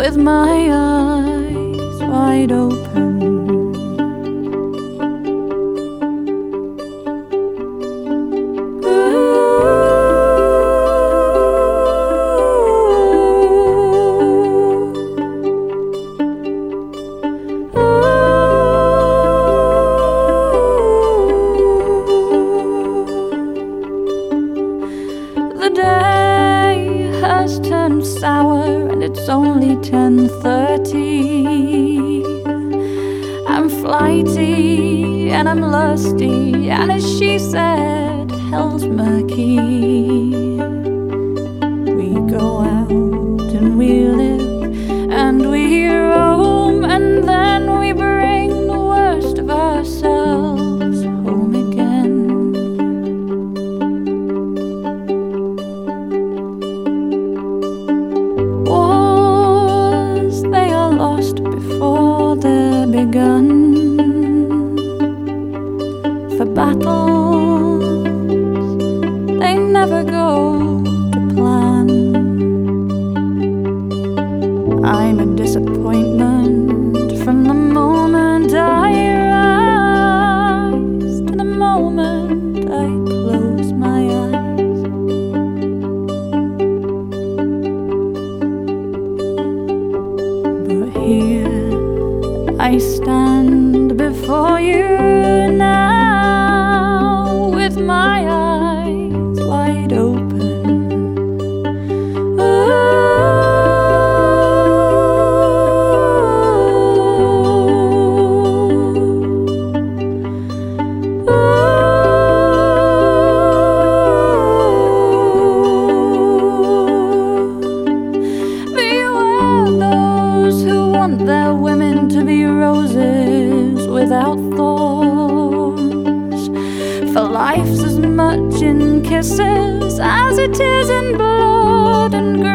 with my eyes wide open. The day has turned sour and it's only 10:30. I'm flighty and I'm lusty, and as she said, hell's murky. We go out and we live and we roam, and then we bring the worst of ourselves home again. Wars, they are lost before they're begun. For battles, they never go to plan. I'm a disappointment from the moment I rise to the moment I close my eyes. But here I stand before you now with my eyes wide open. Beware those who want their women to be roses without thorns. For life's as much in kisses as it is in blood and grace.